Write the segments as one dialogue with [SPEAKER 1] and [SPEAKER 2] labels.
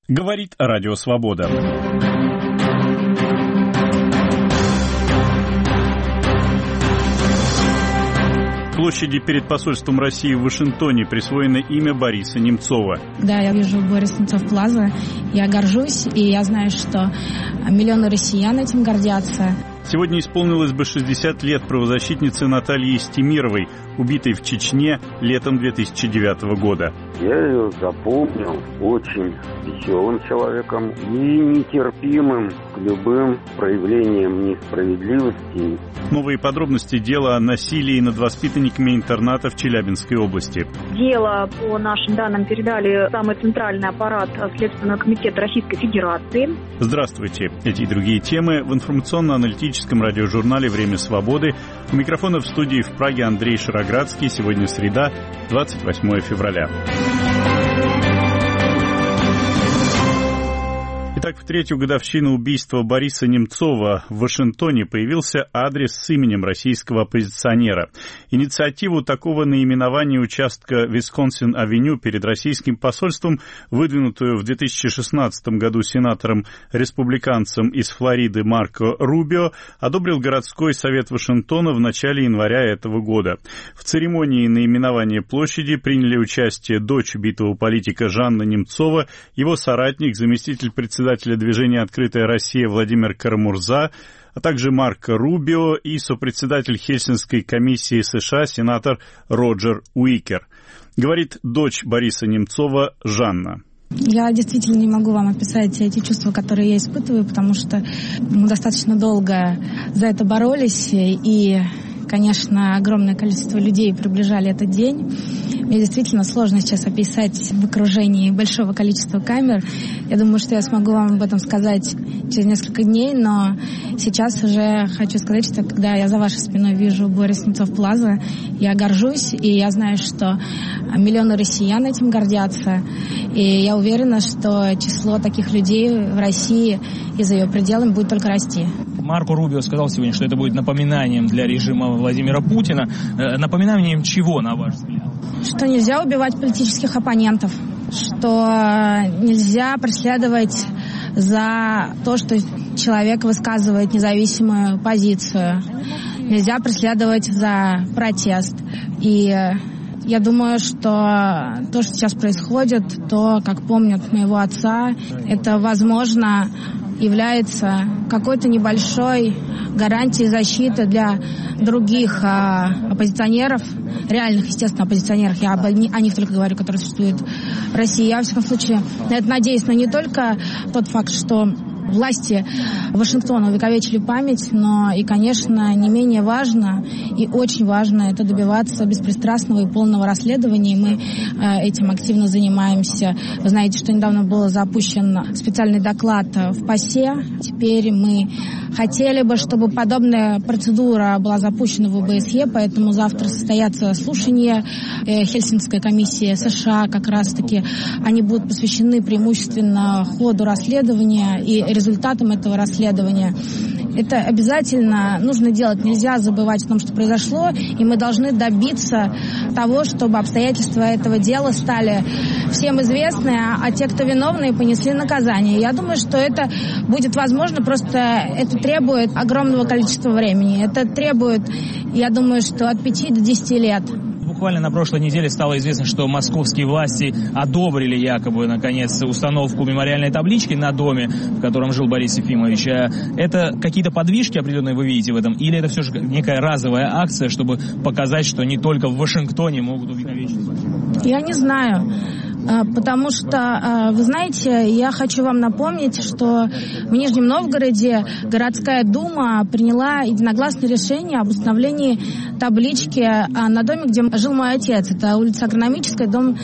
[SPEAKER 1] Говорит Радио Свобода. Площади перед посольством России в Вашингтоне присвоено имя Бориса Немцова.
[SPEAKER 2] Да, я вижу Борис Немцов Плаза. Я горжусь, и я знаю, что миллионы россиян этим гордятся.
[SPEAKER 1] Сегодня исполнилось бы 60 лет правозащитницы Натальи Истемировой, убитой в Чечне летом 2009 года.
[SPEAKER 3] Я ее запомнил очень веселым человеком и нетерпимым к любым проявлениям несправедливости.
[SPEAKER 1] Новые подробности дела о насилии над воспитанниками интерната в Челябинской области.
[SPEAKER 4] Дело, по нашим данным, передали самый центральный аппарат Следственного комитета Российской Федерации.
[SPEAKER 1] Здравствуйте. Эти и другие темы в информационно-аналитическом радиожурнале «Время свободы». У микрофона в студии в Праге Андрей Шароградский. Сегодня среда, 28 февраля. Итак, в третью годовщину убийства Бориса Немцова в Вашингтоне появился адрес с именем российского оппозиционера. Инициативу такого наименования участка Висконсин-авеню перед российским посольством, выдвинутую в 2016 году сенатором-республиканцем из Флориды Марко Рубио, одобрил городской совет Вашингтона в начале января этого года. В церемонии наименования площади приняли участие дочь убитого политика Жанна Немцова, его соратник, заместитель председателя движения «Открытая Россия» Владимир Карамурза, а также Марко Рубио и сопредседатель Хельсинской комиссии США сенатор Роджер Уикер. Говорит дочь Бориса Немцова Жанна.
[SPEAKER 2] Я действительно не могу вам описать эти чувства, которые я испытываю, потому что мы достаточно долго за это боролись, и, конечно, огромное количество людей приближали этот день. Мне действительно сложно сейчас описать в окружении большого количества камер. Я думаю, что я смогу вам об этом сказать через несколько дней, но сейчас уже хочу сказать, что когда я за вашей спиной вижу Борис Немцов Плаза, я горжусь, и я знаю, что миллионы россиян этим гордятся. И я уверена, что число таких людей в России и за ее пределами будет только расти.
[SPEAKER 5] Марко Рубио сказал сегодня, что это будет напоминанием для режима Владимира Путина. Напоминанием чего, на ваш взгляд?
[SPEAKER 2] Что нельзя убивать политических оппонентов, что нельзя преследовать за то, что человек высказывает независимую позицию. Нельзя преследовать за протест. И я думаю, что то, что сейчас происходит, то, как помнят моего отца, это, возможно, является какой-то небольшой гарантией защиты для других оппозиционеров, реальных, естественно, оппозиционеров. Я о них только говорю, которые существуют в России. Я, во всяком случае, на это надеюсь, но не только тот факт, что власти Вашингтона увековечили память, но и, конечно, не менее важно и очень важно это добиваться беспристрастного и полного расследования. Мы этим активно занимаемся. Вы знаете, что недавно был запущен специальный доклад в ПАСЕ. Теперь мы хотели бы, чтобы подобная процедура была запущена в ОБСЕ, поэтому завтра состоятся слушания Хельсинской комиссии США. Как раз-таки они будут посвящены преимущественно ходу расследования и результатам этого расследования. Это обязательно нужно делать. Нельзя забывать о том, что произошло, и мы должны добиться того, чтобы обстоятельства этого дела стали всем известны, а те, кто виновны, понесли наказание. Я думаю, что это будет возможно, просто это требует огромного количества времени. Это требует, я думаю, что от 5 до 10 лет.
[SPEAKER 5] Буквально на прошлой неделе стало известно, что московские власти одобрили якобы, наконец, установку мемориальной таблички на доме, в котором жил Борис Ефимович. Это какие-то подвижки определенные вы видите в этом? Или это все же некая разовая акция, чтобы показать, что не только в Вашингтоне могут увековечить?
[SPEAKER 2] Я не знаю. Потому что, вы знаете, я хочу вам напомнить, что в Нижнем Новгороде городская дума приняла единогласное решение об установлении таблички на доме, где жил мой отец. Это улица Агрономическая, дом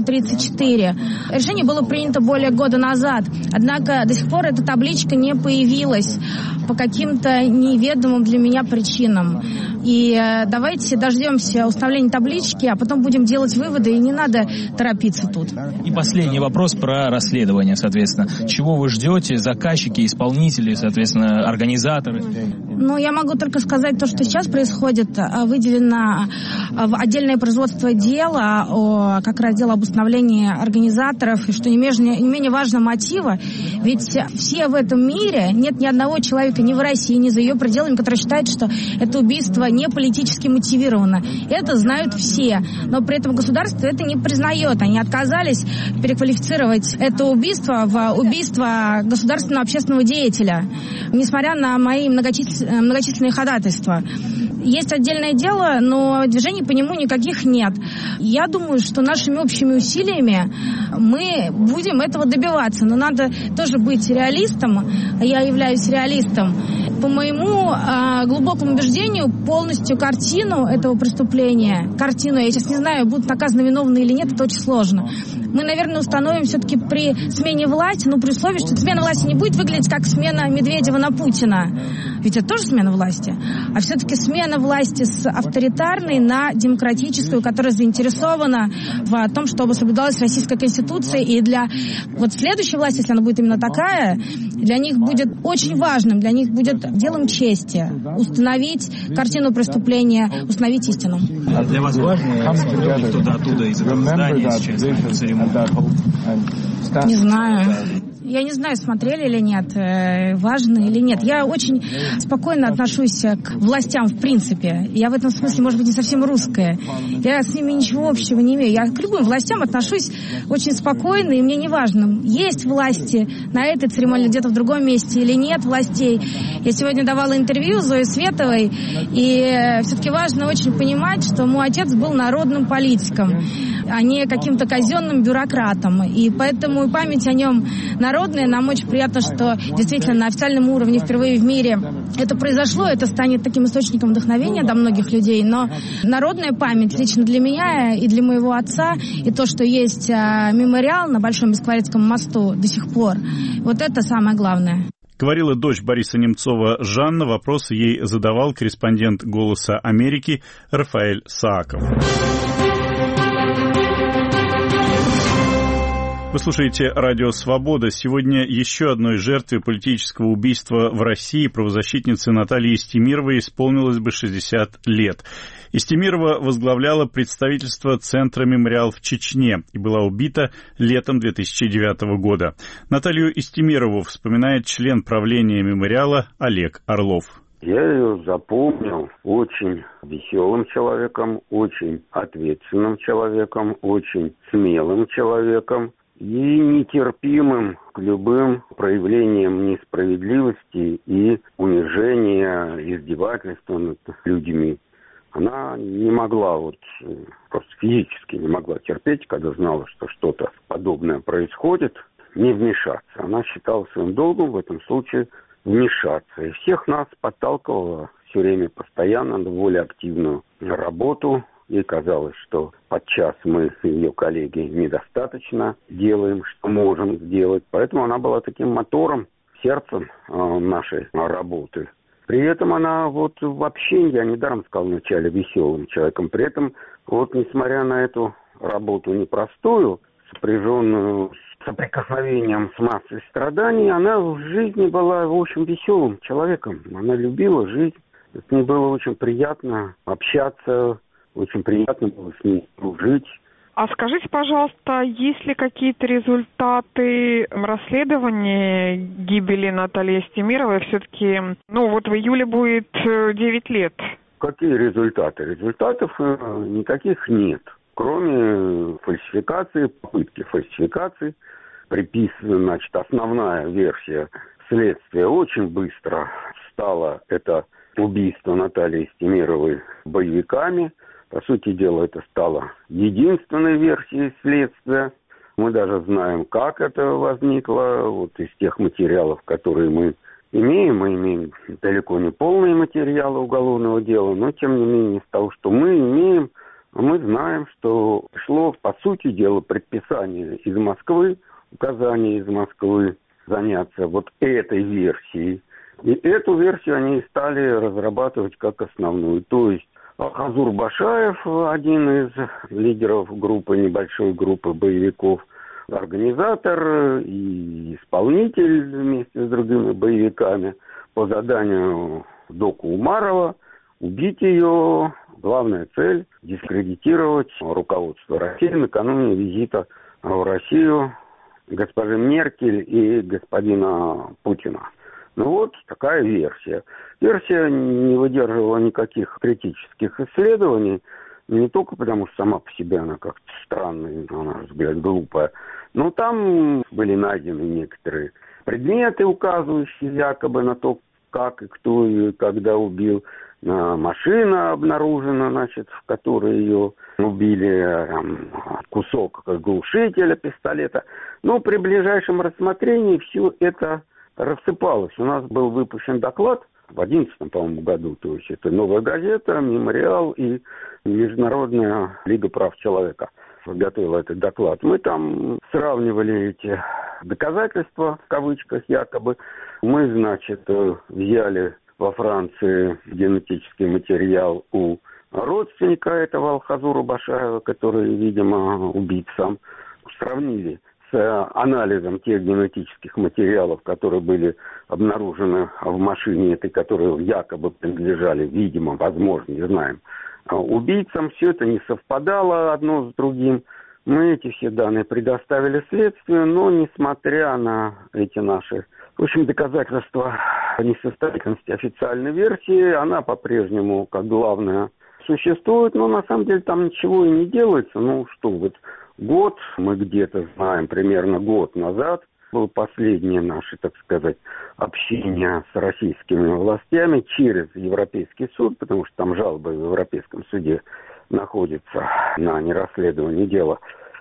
[SPEAKER 2] 134. Решение было принято более года назад. Однако до сих пор эта табличка не появилась по каким-то неведомым для меня причинам. И давайте дождемся установления таблички, а потом будем делать выводы, и не надо торопиться тут.
[SPEAKER 5] И последний вопрос про расследование, соответственно. Чего вы ждете, заказчики, исполнители, соответственно, организаторы?
[SPEAKER 2] Ну, я могу только сказать то, что сейчас происходит. Выделено в отдельное производство дела, как раз дело об установлении организаторов, и что не менее важно мотива. Ведь все в этом мире, нет ни одного человека ни в России, ни за ее пределами, который считает, что это убийство не политически мотивировано. Это знают все. Но при этом государство это не признает. Они отказались переквалифицировать это убийство в убийство государственного общественного деятеля, несмотря на мои многочисленные ходатайства. Есть отдельное дело, но движений по нему никаких нет. Я думаю, что нашими общими усилиями мы будем этого добиваться. Но надо тоже быть реалистом. Я являюсь реалистом. По моему глубокому убеждению, полностью картину этого преступления, я сейчас не знаю, будут наказаны виновные или нет, это очень сложно. Мы, наверное, установим все-таки при смене власти, при условии, что смена власти не будет выглядеть как смена Медведева на Путина. Ведь это тоже смена власти. А все-таки смена власти с авторитарной на демократическую, которая заинтересована в том, чтобы соблюдалась Российская Конституция. И для следующей власти, если она будет именно такая, для них будет очень важным, для них будет делом чести установить картину преступления, установить истину.
[SPEAKER 5] А для вас важно оттуда из этого здания сейчас на церемонию?
[SPEAKER 2] Не знаю. Я не знаю, смотрели или нет, важно или нет. Я очень спокойно отношусь к властям в принципе. Я в этом смысле, может быть, не совсем русская. Я с ними ничего общего не имею. Я к любым властям отношусь очень спокойно, и мне не важно, есть власти на этой церемонии где-то в другом месте или нет властей. Я сегодня давала интервью Зое Световой, и все-таки важно очень понимать, что мой отец был народным политиком, а не каким-то казенным бюрократом. И поэтому память о нем народная. Нам очень приятно, что действительно на официальном уровне впервые в мире это произошло. Это станет таким источником вдохновения для многих людей. Но народная память лично для меня и для моего отца, и то, что есть мемориал на Большом Бескворецком мосту до сих пор, вот это самое главное.
[SPEAKER 1] Говорила дочь Бориса Немцова Жанна. Вопросы ей задавал корреспондент «Голоса Америки» Рафаэль Сааков. Вы слушаете «Радио Свобода». Сегодня еще одной жертве политического убийства в России, правозащитнице Наталье Истемировой, исполнилось бы 60 лет. Истемирова возглавляла представительство Центра «Мемориал» в Чечне и была убита летом 2009 года. Наталью Истемирову вспоминает член правления «Мемориала» Олег Орлов.
[SPEAKER 3] Я ее запомнил очень веселым человеком, очень ответственным человеком, очень смелым человеком и нетерпимым к любым проявлениям несправедливости и унижения, издевательства над людьми. Она не могла, просто физически не могла терпеть, когда знала, что что-то подобное происходит, не вмешаться. Она считала своим долгом в этом случае вмешаться. И всех нас подталкивала все время постоянно на более активную работу. Ей казалось, что подчас мы, ее коллеги, недостаточно делаем, что можем сделать. Поэтому она была таким мотором, сердцем нашей работы. При этом она вообще, я недаром сказал вначале, веселым человеком. При этом, несмотря на эту работу непростую, сопряженную с соприкосновением с массой страданий, она в жизни была, в общем, веселым человеком. Она любила жизнь. С ней было очень приятно общаться, очень приятно было с ней дружить.
[SPEAKER 6] А скажите, пожалуйста, есть ли какие-то результаты расследования гибели Натальи Истемировой? Все-таки, в июле будет 9 лет.
[SPEAKER 3] Какие результаты? Результатов никаких нет. Кроме фальсификации, попытки фальсификации, приписана, основная версия следствия очень быстро стала это убийство Натальи Истемировой боевиками. По сути дела, это стало единственной версией следствия. Мы даже знаем, как это возникло. Из тех материалов, которые мы имеем далеко не полные материалы уголовного дела, но, тем не менее, из того, что мы имеем, мы знаем, что пришло, по сути дела, предписание из Москвы, указание из Москвы заняться этой версией. И эту версию они стали разрабатывать как основную. То есть Хазур Башаев, один из лидеров небольшой группы боевиков, организатор и исполнитель вместе с другими боевиками, по заданию Доку Умарова, убить ее. Главная цель – дискредитировать руководство России накануне визита в Россию госпожи Меркель и господина Путина. Ну вот такая версия. Версия не выдерживала никаких критических исследований, не только потому, что сама по себе она как-то странная, на наш взгляд, глупая, но там были найдены некоторые предметы, указывающие якобы на то, как и кто ее когда убил. Машина обнаружена, значит, в которой ее убили, кусок глушителя пистолета. Но при ближайшем рассмотрении все это рассыпалось. У нас был выпущен доклад в 2011, по-моему, году. То есть это «Новая газета», «Мемориал» и Международная лига прав человека готовила этот доклад. Мы там сравнивали эти доказательства, в кавычках якобы. Мы, значит, взяли во Франции генетический материал у родственника этого Алхазура Башаева, который, видимо, убит сам. Сравнили с анализом тех генетических материалов, которые были обнаружены в машине этой, которые якобы принадлежали, видимо, возможно, не знаем, убийцам. Все это не совпадало одно с другим. Мы эти все данные предоставили следствию, но несмотря на эти наши, в общем, доказательства несостоятельности официальной версии, она по-прежнему как главная существует, но на самом деле там ничего и не делается. Ну что, вот год, мы где-то знаем, примерно год назад было последнее наше, так сказать, общение с российскими властями через Европейский суд, потому что там жалобы в Европейском суде находятся на нерасследование дела.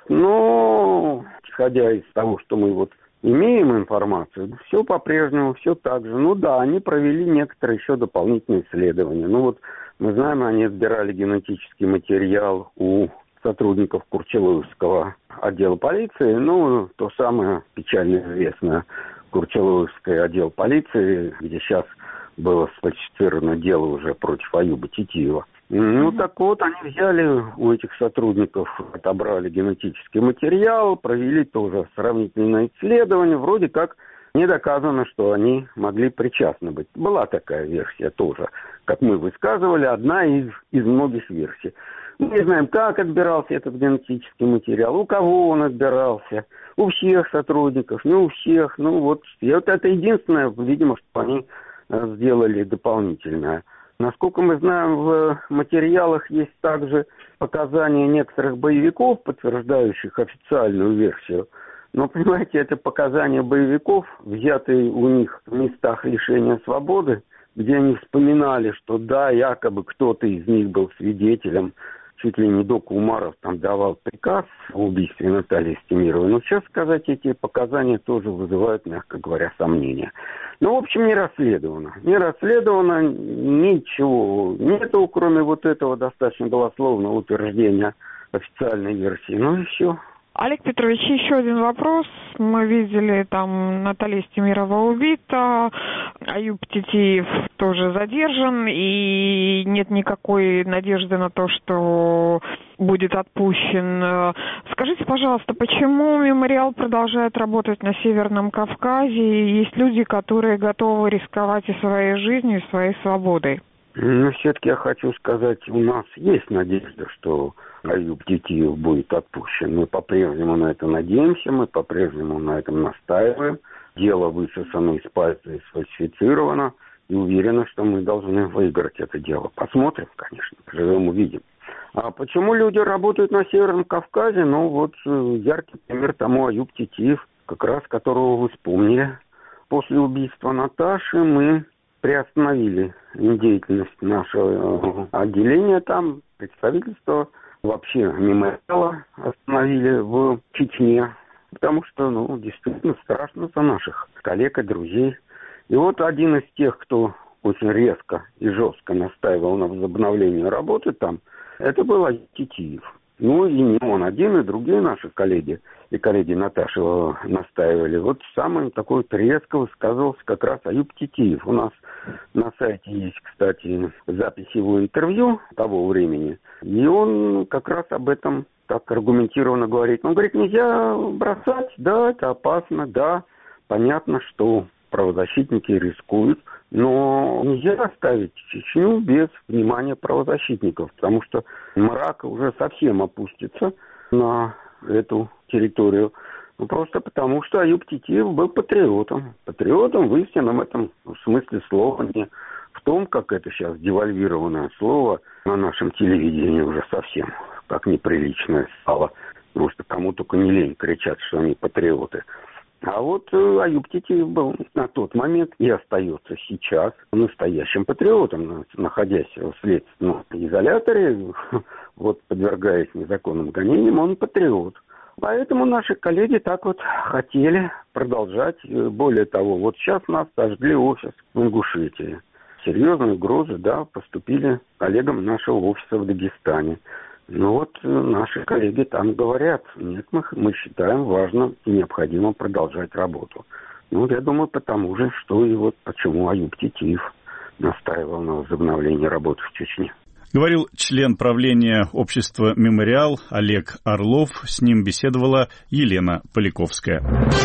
[SPEAKER 3] Но, исходя из того, что мы вот имеем информацию, все по-прежнему, все так же. Ну да, они провели некоторые еще дополнительные исследования. Ну вот мы знаем, они отбирали генетический материал у сотрудников Курчелуевского отдела полиции. Ну, то самое печально известное Курчелуевский отдел полиции, где сейчас было сфальсифицировано дело уже против Аюба Титиева. Ну, так вот, они взяли у этих сотрудников, отобрали генетический материал, провели тоже сравнительное исследование. Вроде как не доказано, что они могли причастны быть. Была такая версия тоже, как мы высказывали, одна из многих версий. Мы не знаем, как отбирался этот генетический материал, у кого он отбирался, у всех сотрудников, не у всех. Ну, вот это единственное, видимо, что они сделали дополнительное. Насколько мы знаем, в материалах есть также показания некоторых боевиков, подтверждающих официальную версию. Но, понимаете, это показания боевиков, взятые у них в местах лишения свободы, где они вспоминали, что да, якобы кто-то из них был свидетелем, чуть ли не Дока Умаров там давал приказ о убийстве Натальи Стемировой. Но сейчас сказать, эти показания тоже вызывают, мягко говоря, сомнения. Ну, в общем, не расследовано. Не расследовано, ничего нету, кроме вот этого достаточно голословного утверждения официальной версии. Ну и все.
[SPEAKER 6] Олег Петрович, еще один вопрос. Мы видели, там Наталья Стемирова убита, Аюб Титиев тоже задержан, и нет никакой надежды на то, что будет отпущен. Скажите, пожалуйста, почему мемориал продолжает работать на Северном Кавказе? Есть люди, которые готовы рисковать и своей жизнью, и своей свободой.
[SPEAKER 3] Ну, все-таки я хочу сказать, у нас есть надежда, что Аюб Титиев будет отпущен. Мы по-прежнему на это надеемся, мы по-прежнему на этом настаиваем. Дело высосано из пальца и сфальсифицировано. И уверены, что мы должны выиграть это дело. Посмотрим, конечно, живем увидим. А почему люди работают на Северном Кавказе? Ну, вот яркий пример тому Аюб Титиев, как раз которого вы вспомнили. После убийства Наташи мы приостановили деятельность нашего отделения там, представительства, вообще мемориала остановили в Чечне, потому что, ну, действительно страшно за наших коллег и друзей. И вот один из тех, кто очень резко и жестко настаивал на возобновлении работы там, это был Аюб Титиев. Ну, и не он один, и другие наши коллеги и коллеги Наташи настаивали. Вот самый такой вот резко высказывался как раз Аюб Титиев. У нас на сайте есть, кстати, запись его интервью того времени. И он как раз об этом так аргументированно говорит. Он говорит, нельзя бросать, да, это опасно, да, понятно, что правозащитники рискуют, но нельзя оставить Чечню без внимания правозащитников, потому что мрак уже совсем опустится на эту территорию. Ну, просто потому, что Аюб Титиев был патриотом. Патриотом в истинном этом смысле слова, не в том, как это сейчас девальвированное слово на нашем телевидении уже совсем как неприличное стало. Потому что кому только не лень кричат, что они патриоты. А вот Аюб Титиев был на тот момент и остается сейчас настоящим патриотом, находясь в следственном изоляторе, вот подвергаясь незаконным гонениям, он патриот. Поэтому наши коллеги так вот хотели продолжать. Более того, вот сейчас нас сожгли офис в Ингушетии. Серьезные угрозы, да, поступили коллегам нашего офиса в Дагестане. Но вот наши коллеги там говорят, нет, мы считаем важным и необходимо продолжать работу. Ну, я думаю, потому же, что и вот почему Аюб Титиев настаивал на возобновлении работы в Чечне.
[SPEAKER 1] Говорил член правления общества «Мемориал» Олег Орлов. С ним беседовала Елена Поляковская.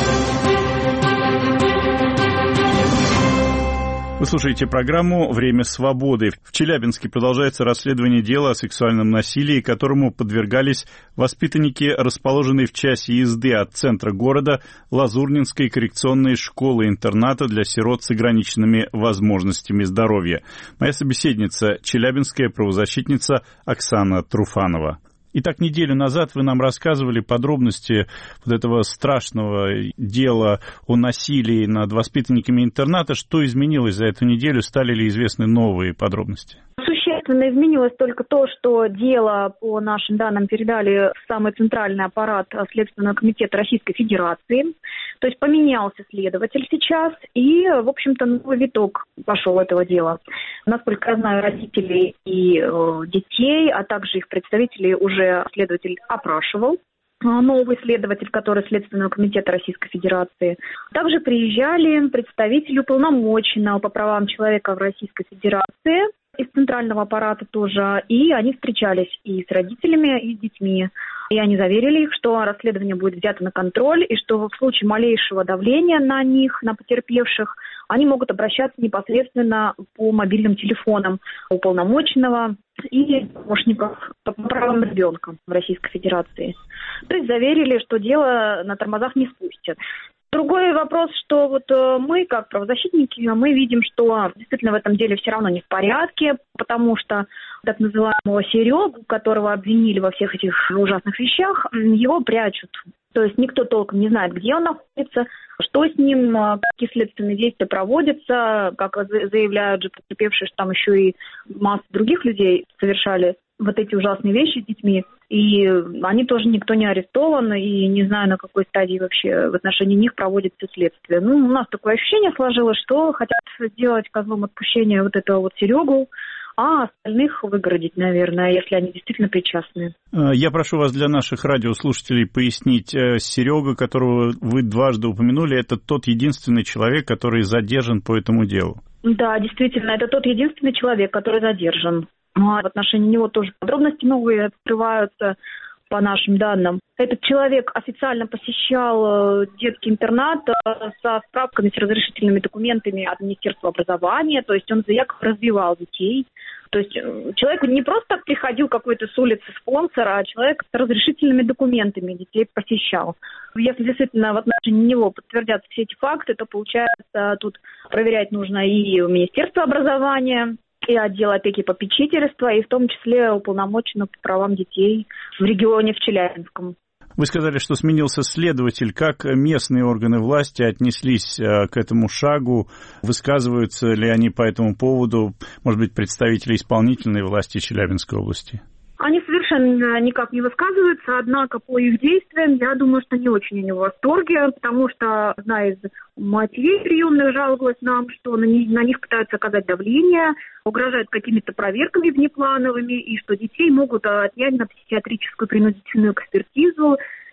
[SPEAKER 1] Вы слушаете программу «Время свободы». В Челябинске продолжается расследование дела о сексуальном насилии, которому подвергались воспитанники, расположенной в часе езды от центра города Лазурнинской коррекционной школы-интерната для сирот с ограниченными возможностями здоровья. Моя собеседница – челябинская правозащитница Оксана Труфанова. Итак, неделю назад вы нам рассказывали подробности вот этого страшного дела о насилии над воспитанниками интерната. Что изменилось за эту неделю? Стали ли известны новые подробности?
[SPEAKER 4] Существенно изменилось только то, что дело, по нашим данным, передали в самый центральный аппарат Следственного комитета Российской Федерации. То есть поменялся следователь сейчас, и, в общем-то, новый виток пошел этого дела. Насколько я знаю, родителей и детей, а также их представителей уже следователь опрашивал. Новый следователь, который Следственного комитета Российской Федерации. Также приезжали представители уполномоченного по правам человека в Российской Федерации, из центрального аппарата тоже, и они встречались и с родителями, и с детьми. И они заверили их, что расследование будет взято на контроль, и что в случае малейшего давления на них, на потерпевших, они могут обращаться непосредственно по мобильным телефонам уполномоченного и помощников по правам ребенка в Российской Федерации. То есть заверили, что дело на тормозах не спустят. Другой вопрос, что вот мы, как правозащитники, мы видим, что действительно в этом деле все равно не в порядке, потому что так называемого Серегу, которого обвинили во всех этих ужасных вещах, его прячут. То есть никто толком не знает, где он находится, что с ним, какие следственные действия проводятся, как заявляют же потерпевшие, что там еще и масса других людей совершали вот эти ужасные вещи с детьми. И они тоже никто не арестован, и не знаю, на какой стадии вообще в отношении них проводится следствие. Ну, у нас такое ощущение сложилось, что хотят сделать козлом отпущения вот этого вот Серегу, а остальных выгородить, наверное, если они действительно причастны.
[SPEAKER 1] Я прошу вас для наших радиослушателей пояснить. Серега, которого вы дважды упомянули, это тот единственный человек, который задержан по этому делу?
[SPEAKER 4] Да, действительно, это тот единственный человек, который задержан. В отношении него тоже подробности новые открываются по нашим данным. Этот человек официально посещал детский интернат со справками, с разрешительными документами от Министерства образования, то есть он якобы развивал детей. То есть человек не просто приходил какой-то с улицы спонсора, а человек с разрешительными документами детей посещал. Если действительно в отношении него подтвердятся все эти факты, то получается тут проверять нужно и Министерство образования, и отдел опеки и попечительства, и в том числе уполномоченного по правам детей в регионе, в Челябинском.
[SPEAKER 1] Вы сказали, что сменился следователь. Как местные органы власти отнеслись к этому шагу? Высказываются ли они по этому поводу, может быть, представители исполнительной власти Челябинской области?
[SPEAKER 4] Они совершенно никак не высказываются, однако по их действиям я думаю, что не очень они в восторге, потому что одна из матерей приемных жаловалась нам, что на них пытаются оказать давление, угрожают какими-то проверками внеплановыми, и что детей могут отнять на психиатрическую принудительную экспертизу,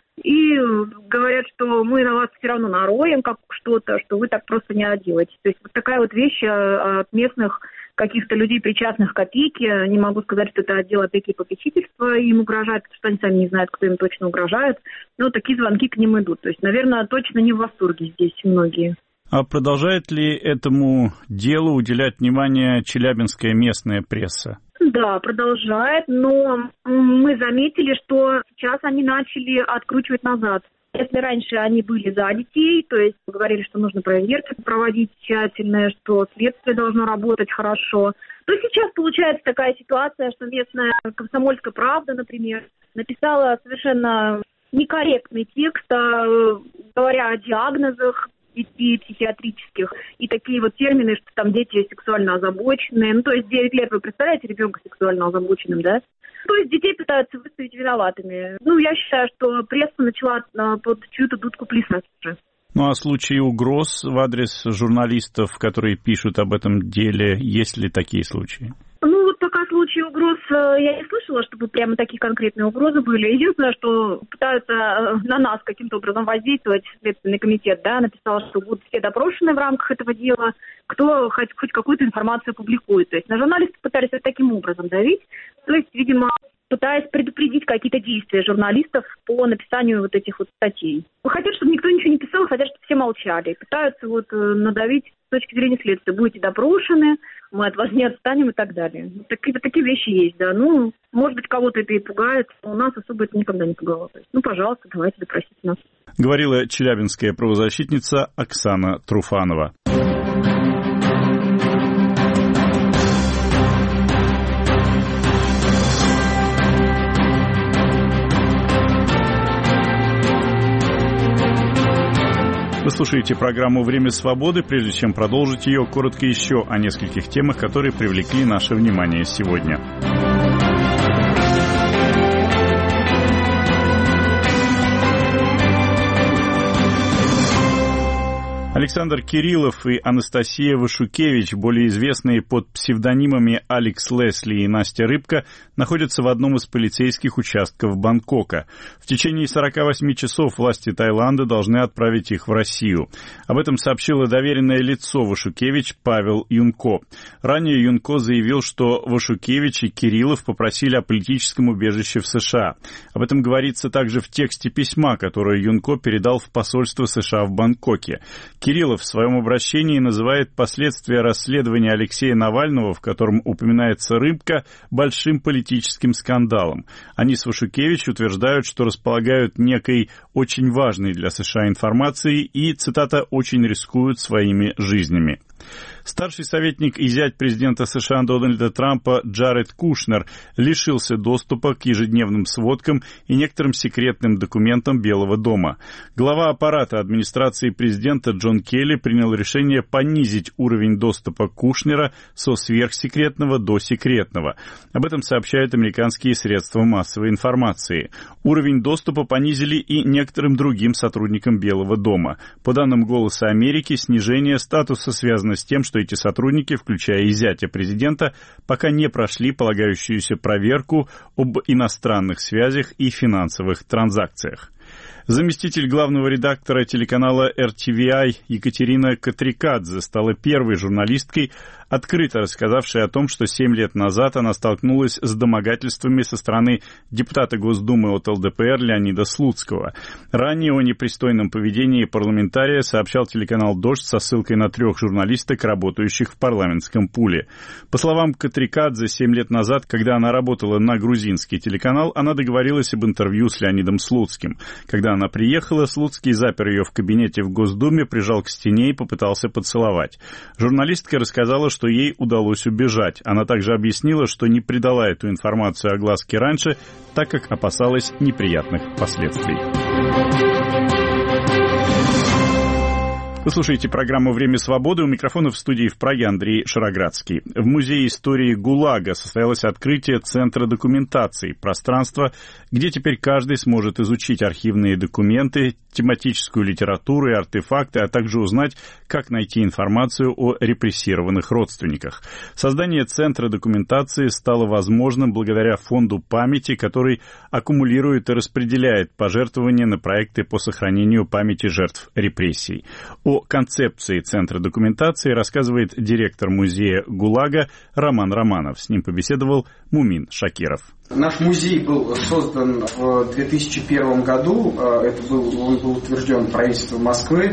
[SPEAKER 4] и говорят, что мы на вас все равно нароем как что-то, что вы так просто не отделаете. То есть вот такая вот вещь от местных каких-то людей, причастных к опеке. Не могу сказать, что это отдел опеки и попечительства им угрожает, потому что они сами не знают, кто им точно угрожает. Но такие звонки к ним идут. То есть, наверное, точно не в восторге здесь многие.
[SPEAKER 1] А продолжает ли этому делу уделять внимание челябинская местная пресса?
[SPEAKER 4] Да, продолжает, но мы заметили, что сейчас они начали откручивать назад. Если раньше они были за детей, то есть говорили, что нужно проверки проводить тщательно, что следствие должно работать хорошо, то сейчас получается такая ситуация, что местная «Комсомольская правда», например, написала совершенно некорректный текст, говоря о диагнозах детей психиатрических, и такие вот термины, что там дети сексуально озабоченные. Ну, то есть 9 лет, вы представляете, ребенка сексуально озабоченным, да? То есть детей пытаются выставить виноватыми. Ну, я считаю, что пресса начала под чью-то дудку плясать уже.
[SPEAKER 1] Ну, а случаи угроз в адрес журналистов, которые пишут об этом деле, есть ли такие случаи?
[SPEAKER 4] Ну, вот пока случаи угроз я не слышала, чтобы прямо такие конкретные угрозы были. Единственное, что пытаются на нас каким-то образом воздействовать, Следственный комитет, да, написал, что будут все допрошены в рамках этого дела, кто хоть какую-то информацию публикует. То есть на журналистов пытались вот таким образом давить. То есть, видимо, пытаясь предупредить какие-то действия журналистов по написанию вот этих вот статей. Хотят, чтобы никто ничего не писал, хотят, чтобы все молчали. Пытаются вот надавить с точки зрения следствия. Будете допрошены, мы от вас не отстанем и так далее. Такие вещи есть, да. Ну, может быть, кого-то это и пугает, но у нас особо это никогда не пугало. То есть, ну, пожалуйста, давайте допросите нас.
[SPEAKER 1] Говорила челябинская правозащитница Оксана Труфанова. Вы слушаете программу «Время свободы». Прежде чем продолжить ее, коротко еще о нескольких темах, которые привлекли наше внимание сегодня. Александр Кириллов и Анастасия Вашукевич, более известные под псевдонимами Алекс Лесли и Настя Рыбка, находятся в одном из полицейских участков Бангкока. В течение 48 часов власти Таиланда должны отправить их в Россию. Об этом сообщило доверенное лицо Вашукевич Павел Юнко. Ранее Юнко заявил, что Вашукевич и Кириллов попросили о политическом убежище в США. Об этом говорится также в тексте письма, которое Юнко передал в посольство США в Бангкоке. Кириллов в своем обращении называет последствия расследования Алексея Навального, в котором упоминается Рыбка, большим политическим скандалом. Они с Вашукевич утверждают, что располагают некой очень важной для США информацией и, цитата, «очень рискуют своими жизнями». Старший советник и зять президента США Дональда Трампа Джаред Кушнер лишился доступа к ежедневным сводкам и некоторым секретным документам Белого дома. Глава аппарата администрации президента Джон Келли принял решение понизить уровень доступа Кушнера со сверхсекретного до секретного. Об этом сообщают американские средства массовой информации. Уровень доступа понизили и некоторым другим сотрудникам Белого дома. По данным «Голоса Америки», снижение статуса связано с тем, что эти сотрудники, включая и зятя президента, пока не прошли полагающуюся проверку об иностранных связях и финансовых транзакциях. Заместитель главного редактора телеканала RTVI Екатерина Катрикадзе стала первой журналисткой, открыто рассказавшей о том, что 7 лет назад она столкнулась с домогательствами со стороны депутата Госдумы от ЛДПР Леонида Слуцкого. Ранее о непристойном поведении парламентария сообщал телеканал «Дождь» со ссылкой на 3 журналисток, работающих в парламентском пуле. По словам Катрикадзе, 7 лет назад, когда она работала на грузинский телеканал, она договорилась об интервью с Леонидом Слуцким. Когда она приехала, Слуцкий запер ее в кабинете в Госдуме, прижал к стене и попытался поцеловать. Журналистка рассказала, что ей удалось убежать. Она также объяснила, что не придала эту информацию огласке раньше, так как опасалась неприятных последствий. Вы слушаете программу «Время свободы». У микрофона в студии в Праге Андрей Шароградский. В Музее истории ГУЛАГа состоялось открытие Центра документации, пространства, где теперь каждый сможет изучить архивные документы, тематическую литературу и артефакты, а также узнать, как найти информацию о репрессированных родственниках. Создание Центра документации стало возможным благодаря фонду памяти, который аккумулирует и распределяет пожертвования на проекты по сохранению памяти жертв репрессий. О концепции Центра документации рассказывает директор музея ГУЛАГа Роман Романов. С ним побеседовал Мумин Шакиров.
[SPEAKER 7] Наш музей был создан в 2001 году. Он был утвержден правительством Москвы.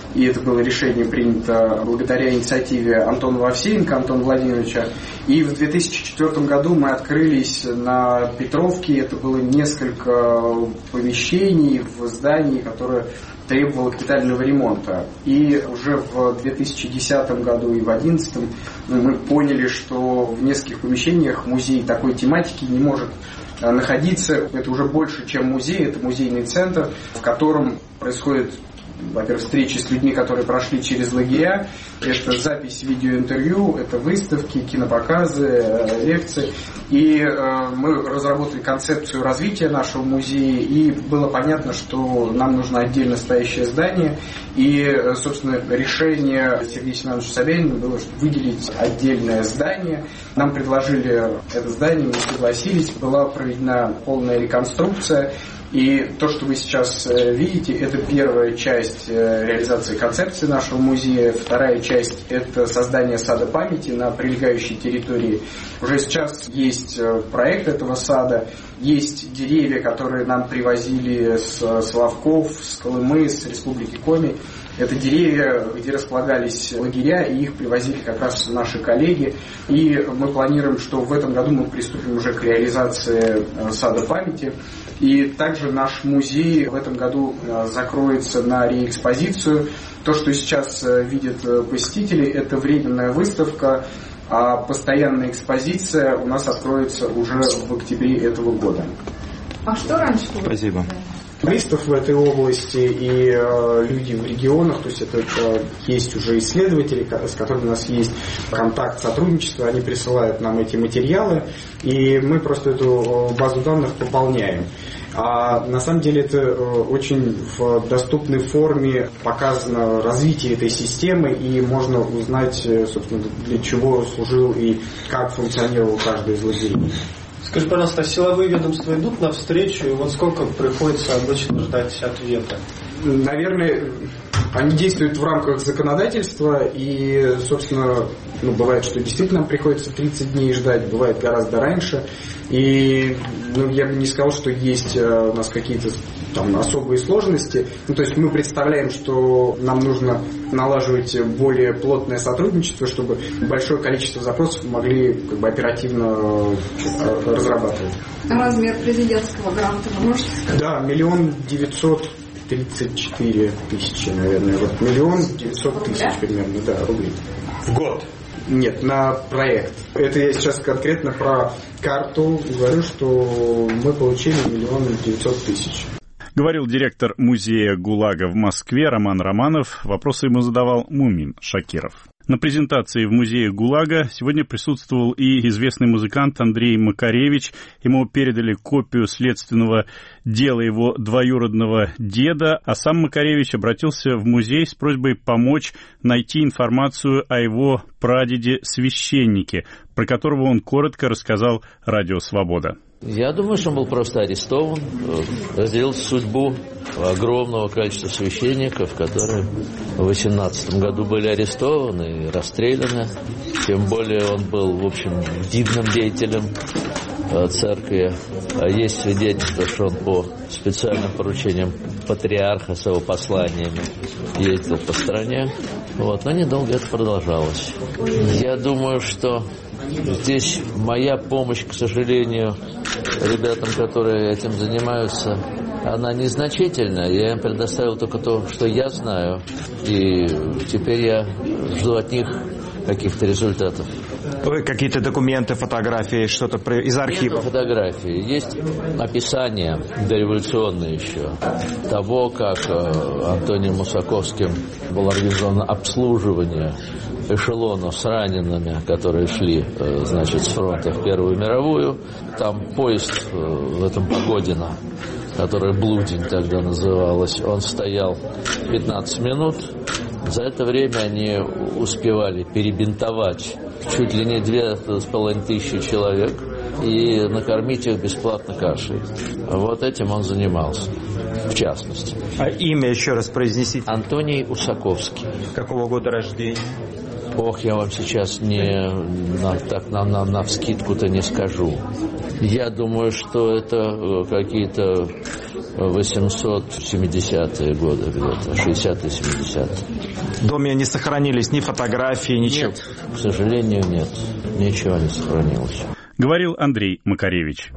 [SPEAKER 7] и это было решение принято благодаря инициативе Антона Вовсеенко, Антона Владимировича. И в 2004 году мы открылись на Петровке, это было несколько помещений в здании, которое требовало капитального ремонта. И уже в 2010 году и в 2011 мы поняли, что в нескольких помещениях музей такой тематики не может находиться. Это уже больше, чем музей, это музейный центр, в котором происходит, во-первых, встречи с людьми, которые прошли через лагеря, это запись видеоинтервью, это выставки, кинопоказы, лекции. И мы разработали концепцию развития нашего музея, и было понятно, что нам нужно отдельно стоящее здание. И, собственно, решение Сергея Семеновича Собянина было выделить отдельное здание. Нам предложили это здание, мы согласились, была проведена полная реконструкция. И то, что вы сейчас видите, это первая часть реализации концепции нашего музея. Вторая часть – это создание сада памяти на прилегающей территории. Уже сейчас есть проект этого сада, есть деревья, которые нам привозили с Соловков, с Колымы, с Республики Коми. Это деревья, где располагались лагеря, и их привозили как раз наши коллеги. И мы планируем, что в этом году мы приступим уже к реализации сада памяти. И также наш музей в этом году закроется на реэкспозицию. То, что сейчас видят посетители, это временная выставка, а постоянная экспозиция у нас откроется уже в октябре этого года.
[SPEAKER 8] А что раньше было?
[SPEAKER 9] Спасибо.
[SPEAKER 7] Специалистов в этой области и люди в регионах, то есть это есть уже исследователи, с которыми у нас есть контакт, сотрудничество, они присылают нам эти материалы, и мы просто эту базу данных пополняем. А на самом деле это очень в доступной форме показано развитие этой системы, и можно узнать, собственно, для чего служил и как функционировал каждый из лагерей.
[SPEAKER 9] Скажи, пожалуйста, силовые ведомства идут навстречу, и вот сколько приходится обычно ждать ответа?
[SPEAKER 7] Наверное, они действуют в рамках законодательства, и, собственно, бывает, что действительно приходится 30 дней ждать, бывает гораздо раньше. И я бы не сказал, что есть у нас какие-то там особые сложности. То есть мы представляем, что нам нужно налаживать более плотное сотрудничество, чтобы большое количество запросов могли оперативно разрабатывать.
[SPEAKER 8] Размер президентского гранта вы можете сказать?
[SPEAKER 7] Да, 1 934 000, наверное. 1 900 000 примерно, да, рублей.
[SPEAKER 9] В год?
[SPEAKER 7] Нет, на проект. Это я сейчас конкретно про карту говорю, что мы получили 1 900 000.
[SPEAKER 1] Говорил директор музея ГУЛАГа в Москве Роман Романов. Вопросы ему задавал Мумин Шакиров. На презентации в музее ГУЛАГа сегодня присутствовал и известный музыкант Андрей Макаревич. Ему передали копию следственного дела его двоюродного деда, а сам Макаревич обратился в музей с просьбой помочь найти информацию о его прадеде-священнике, про которого он коротко рассказал Радио Свобода.
[SPEAKER 10] Я думаю, что он был просто арестован, разделил судьбу огромного количества священников, которые в 18 году были арестованы и расстреляны. Тем более он был, в общем, видным деятелем церкви. Есть свидетельство, что он по специальным поручениям патриарха с его посланиями ездил по стране. Но недолго это продолжалось. Я думаю, что здесь моя помощь, к сожалению, ребятам, которые этим занимаются, она незначительная. Я им предоставил только то, что я знаю. И теперь я жду от них каких-то результатов.
[SPEAKER 9] Какие-то документы, фотографии, что-то из архива?
[SPEAKER 10] Нет фотографии. Есть описание дореволюционное еще того, как Антонием Мусаковским было организовано обслуживание эшелонов с ранеными, которые шли, с фронта в Первую мировую. Там поезд в этом Погодино, которое Блудень тогда называлось, он стоял 15 минут. За это время они успевали перебинтовать чуть ли не 2500 человек и накормить их бесплатно кашей. Этим он занимался, в частности.
[SPEAKER 9] А имя еще раз произнесите?
[SPEAKER 10] Антоний Усаковский.
[SPEAKER 9] Какого года рождения?
[SPEAKER 10] Я вам сейчас навскидку-то не скажу. Я думаю, что это какие-то 870-е годы где-то, 60-е, 70-е.
[SPEAKER 11] В доме не сохранились ни фотографии, ничего?
[SPEAKER 10] Нет, к сожалению, нет. Ничего не сохранилось.
[SPEAKER 1] Говорил Андрей Макаревич.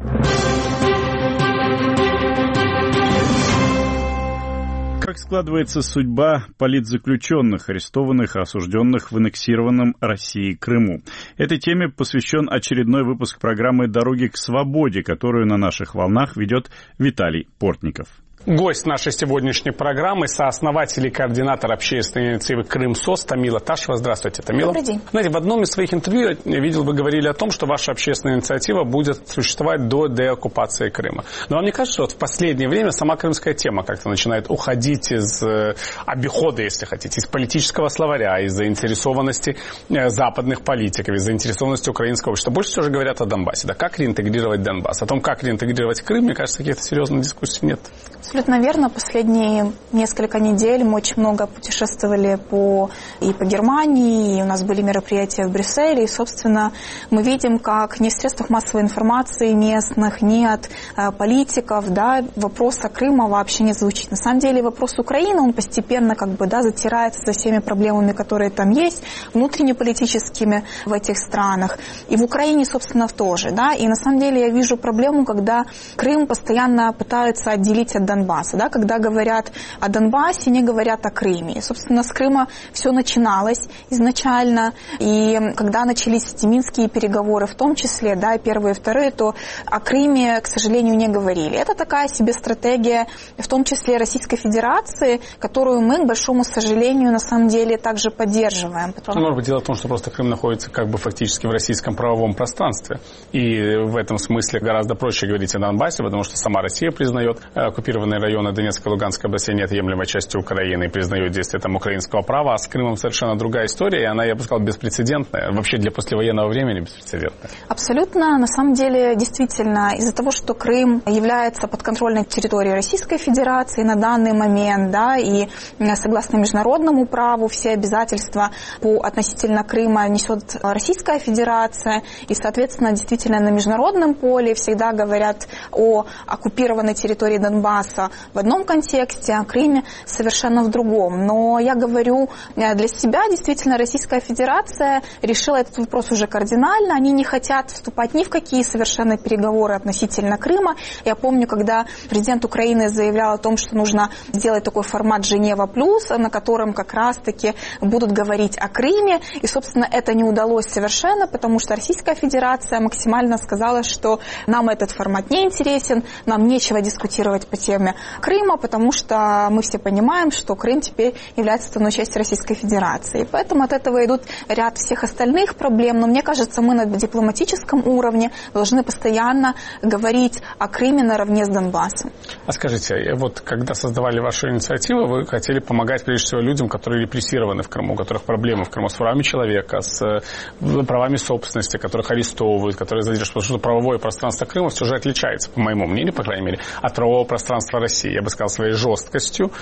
[SPEAKER 1] Как складывается судьба политзаключенных, арестованных и осужденных в аннексированном Россией Крыму? Этой теме посвящен очередной выпуск программы «Дороги к свободе», которую на наших волнах ведет Виталий Портников.
[SPEAKER 12] Гость нашей сегодняшней программы — сооснователь и координатор общественной инициативы «Крым-СОС» Тамила Ташева. Здравствуйте, Тамила.
[SPEAKER 13] Добрый день.
[SPEAKER 12] Знаете, в одном из своих интервью, я видел, вы говорили о том, что ваша общественная инициатива будет существовать до деоккупации Крыма. Но вам не кажется, что вот в последнее время сама крымская тема как-то начинает уходить из обихода, если хотите, из политического словаря, из заинтересованности западных политиков, из заинтересованности украинского общества? Больше всего же говорят о Донбассе. Да, как реинтегрировать Донбасс? О том, как реинтегрировать Крым, мне кажется, каких-то серьезных дискуссий нет.
[SPEAKER 13] Абсолютно верно. Последние несколько недель мы очень много путешествовали по Германии, и у нас были мероприятия в Брюсселе, и, собственно, мы видим, как ни в средствах массовой информации местных, ни от политиков, да, вопрос о Крыме вообще не звучит. На самом деле вопрос Украины, он постепенно затирается за всеми проблемами, которые там есть, внутреннеполитическими в этих странах, и в Украине, собственно, тоже. Да, и на самом деле я вижу проблему, когда Крым постоянно пытаются отделить от Донбасса, да, когда говорят о Донбассе, не говорят о Крыме. И, собственно, с Крыма все начиналось изначально, и когда начались эти минские переговоры, в том числе, да, первые и вторые, то о Крыме, к сожалению, не говорили. Это такая себе стратегия, в том числе Российской Федерации, которую мы, к большому сожалению, на самом деле также поддерживаем.
[SPEAKER 12] Может быть, дело в том, что просто Крым находится фактически в российском правовом пространстве, и в этом смысле гораздо проще говорить о Донбассе, потому что сама Россия признает оккупированные районы Донецкой и Луганской областей неотъемлемой частью Украины и признает действие там украинского права, а с Крымом совершенно другая история, и она, я бы сказал, беспрецедентная. Вообще для послевоенного времени беспрецедентная.
[SPEAKER 13] Абсолютно. На самом деле, действительно, из-за того, что Крым является подконтрольной территорией Российской Федерации на данный момент, да, и согласно международному праву все обязательства относительно Крыма несет Российская Федерация, и, соответственно, действительно на международном поле всегда говорят о оккупированной территории Донбасса в одном контексте, а Крыме совершенно в другом. Но я говорю, для себя действительно Российская Федерация решила этот вопрос уже кардинально. Они не хотят вступать ни в какие совершенно переговоры относительно Крыма. Я помню, когда президент Украины заявлял о том, что нужно сделать такой формат Женева плюс, на котором как раз-таки будут говорить о Крыме. И, собственно, это не удалось совершенно, потому что Российская Федерация максимально сказала, что нам этот формат не интересен, нам нечего дискутировать по теме Крыма, потому что мы все понимаем, что Крым теперь является основной частью Российской Федерации. Поэтому от этого идут ряд всех остальных проблем. Но мне кажется, мы на дипломатическом уровне должны постоянно говорить о Крыме наравне с Донбассом.
[SPEAKER 12] А скажите, вот когда создавали вашу инициативу, вы хотели помогать прежде всего людям, которые репрессированы в Крыму, у которых проблемы в Крыму с правами человека, с правами собственности, которых арестовывают, которые задерживают, потому что правовое пространство Крыма все же отличается, по моему мнению, по крайней мере, от правового пространства России. Я бы сказал, своей жесткостью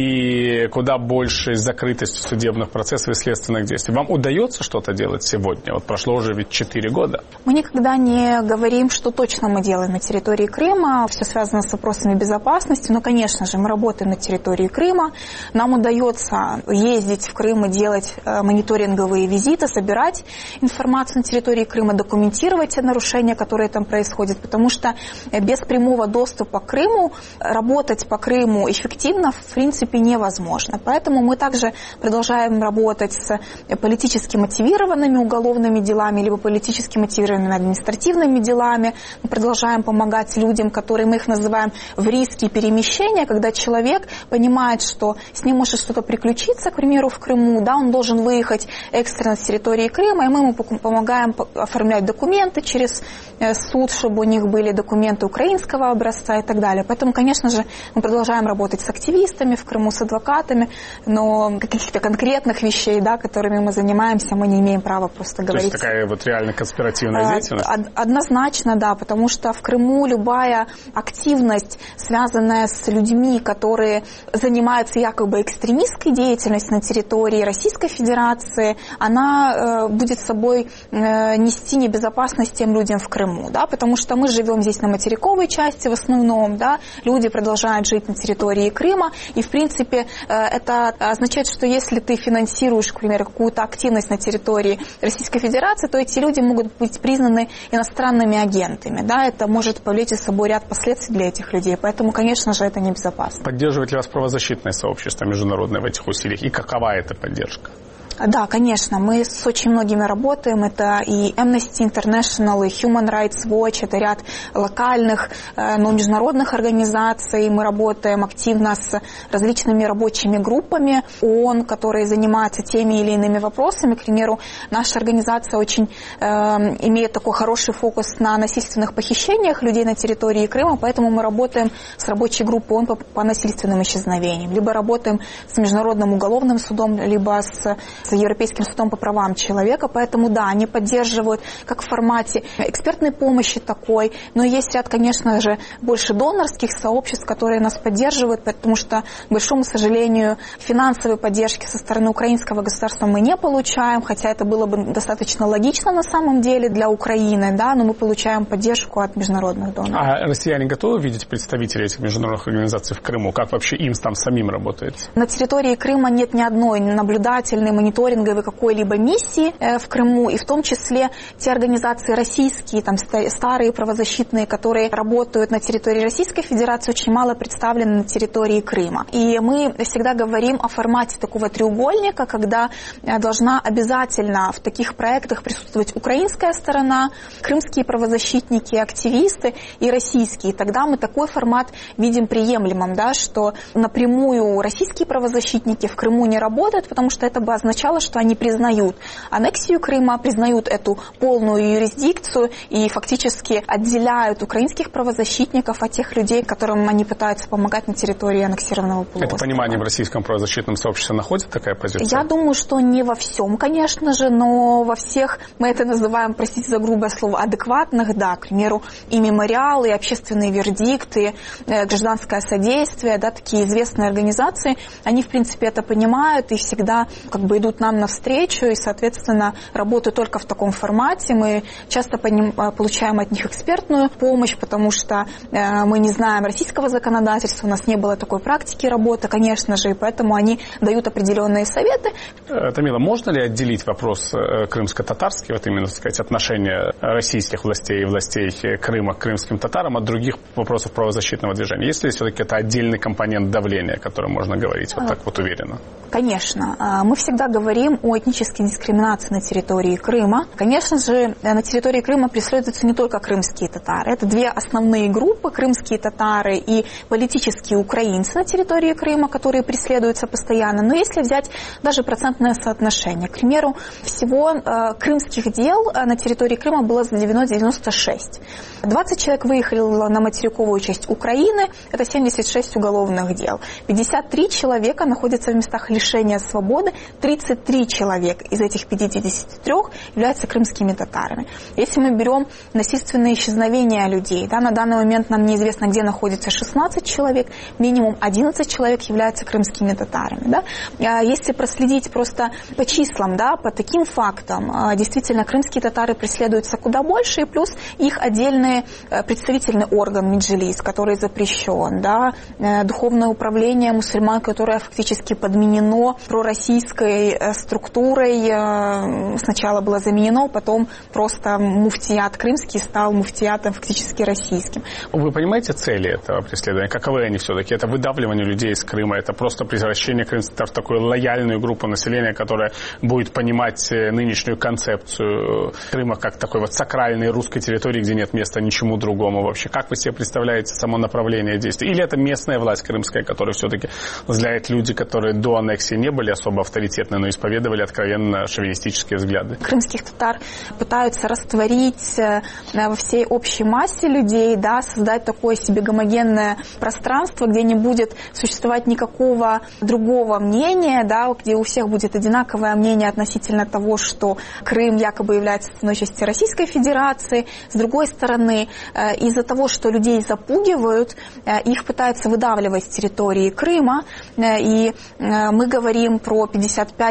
[SPEAKER 12] и куда больше закрытостью судебных процессов и следственных действий. Вам удается что-то делать сегодня? Вот прошло уже ведь 4 года.
[SPEAKER 13] Мы никогда не говорим, что точно мы делаем на территории Крыма. Все связано с вопросами безопасности. Но, конечно же, мы работаем на территории Крыма. Нам удается ездить в Крым и делать мониторинговые визиты, собирать информацию на территории Крыма, документировать те нарушения, которые там происходят. Потому что без прямого доступа к Крыму работать по Крыму эффективно в принципе невозможно. Поэтому мы также продолжаем работать с политически мотивированными уголовными делами либо политически мотивированными административными делами. Мы продолжаем помогать людям, которые мы их называем в риске перемещения, когда человек понимает, что с ним может что-то приключиться, к примеру, в Крыму, да, он должен выехать экстренно с территории Крыма, и мы ему помогаем оформлять документы через суд, чтобы у них были документы украинского образца и так далее. Поэтому, конечно же, мы продолжаем работать с активистами в Крыму, с адвокатами, но каких-то конкретных вещей, да, которыми мы занимаемся, мы не имеем права просто говорить.
[SPEAKER 12] То есть такая вот реально конспиративная деятельность?
[SPEAKER 13] Однозначно, да, потому что в Крыму любая активность, связанная с людьми, которые занимаются якобы экстремистской деятельностью на территории Российской Федерации, она будет с собой нести небезопасность тем людям в Крыму, да, потому что мы живем здесь на материковой части в основном, да, люди продолжают жить на территории Крыма. И, в принципе, это означает, что если ты финансируешь, к примеру, какую-то активность на территории Российской Федерации, то эти люди могут быть признаны иностранными агентами. Да? Это может повлечь за собой ряд последствий для этих людей. Поэтому, конечно же, это небезопасно.
[SPEAKER 12] Поддерживает ли вас правозащитное сообщество международное в этих усилиях? И какова эта поддержка?
[SPEAKER 13] Да, конечно, мы с очень многими работаем. Это и Amnesty International, и Human Rights Watch, это ряд локальных, но международных организаций. Мы работаем активно с различными рабочими группами ООН, которые занимаются теми или иными вопросами. К примеру, наша организация очень имеет такой хороший фокус на насильственных похищениях людей на территории Крыма, поэтому мы работаем с рабочей группой ООН по насильственным исчезновениям. Либо работаем с Международным уголовным судом, либо с Европейским судом по правам человека, поэтому да, они поддерживают как в формате экспертной помощи такой, но есть ряд, конечно же, больше донорских сообществ, которые нас поддерживают, потому что, к большому сожалению, финансовой поддержки со стороны украинского государства мы не получаем, хотя это было бы достаточно логично на самом деле для Украины, да, но мы получаем поддержку от международных доноров.
[SPEAKER 12] А россияне готовы видеть представителей этих международных организаций в Крыму? Как вообще им там самим работает?
[SPEAKER 13] На территории Крыма нет ни одной наблюдательной, мониторинговой какой-либо миссии в Крыму, и в том числе те организации российские, там старые правозащитные, которые работают на территории Российской Федерации, очень мало представлены на территории Крыма. И мы всегда говорим о формате такого треугольника, когда должна обязательно в таких проектах присутствовать украинская сторона, крымские правозащитники, активисты и российские. Тогда мы такой формат видим приемлемым, да, что напрямую российские правозащитники в Крыму не работают, потому что это бы означало, что они признают аннексию Крыма, признают эту полную юрисдикцию и фактически отделяют украинских правозащитников от тех людей, которым они пытаются помогать на территории аннексированного полуострова.
[SPEAKER 12] Это понимание в российском правозащитном сообществе находит такая позиция?
[SPEAKER 13] Я думаю, что не во всем, конечно же, но во всех, мы это называем, простите за грубое слово, адекватных, да, к примеру, и мемориалы, и общественные вердикты, гражданское содействие, да, такие известные организации, они, в принципе, это понимают и всегда как бы идут нам навстречу и, соответственно, работают только в таком формате. Мы часто получаем от них экспертную помощь, потому что мы не знаем российского законодательства, у нас не было такой практики работы, конечно же, и поэтому они дают определенные советы.
[SPEAKER 12] Тамила, можно ли отделить вопрос крымско-татарский, вот именно, так сказать, отношения российских властей и властей Крыма к крымским татарам от других вопросов правозащитного движения? Есть ли все-таки это отдельный компонент давления, о котором можно говорить вот так вот уверенно?
[SPEAKER 13] Конечно. Мы всегда говорим о этнической дискриминации на территории Крыма. Конечно же, на территории Крыма преследуются не только крымские татары. Это две основные группы, крымские татары и политические украинцы на территории Крыма, которые преследуются постоянно. Но если взять даже процентное соотношение, к примеру, всего крымских дел на территории Крыма было заведено 96. 20 человек выехало на материковую часть Украины, это 76 уголовных дел. 53 человека находятся в местах лишения свободы, 33 человека из этих 53 являются крымскими татарами. Если мы берем насильственные исчезновения людей, да, на данный момент нам неизвестно, где находится 16 человек, минимум 11 человек являются крымскими татарами. Да. Если проследить просто по числам, да, по таким фактам, действительно, крымские татары преследуются куда больше, и плюс их отдельный представительный орган Меджлис, который запрещен, да, духовное управление мусульман, которое фактически подменено пророссийской структурой, сначала было заменено, потом просто муфтият крымский стал муфтиятом фактически российским.
[SPEAKER 12] Вы понимаете цели этого преследования? Каковы они все-таки? Это выдавливание людей из Крыма, это просто превращение крымских татар в такую лояльную группу населения, которая будет понимать нынешнюю концепцию Крыма как такой вот сакральной русской территории, где нет места ничему другому вообще. Как вы себе представляете само направление действий? Или это местная власть крымская, которая все-таки возглавляет люди, которые до аннексии не были особо авторитетны, но исповедовали откровенно шовинистические взгляды?
[SPEAKER 13] Крымских татар пытаются растворить во всей общей массе людей, да, создать такое себе гомогенное пространство, где не будет существовать никакого другого мнения, да, где у всех будет одинаковое мнение относительно того, что Крым якобы является составной частью Российской Федерации. С другой стороны, из-за того, что людей запугивают, их пытаются выдавливать с территории Крыма, и мы говорим про 55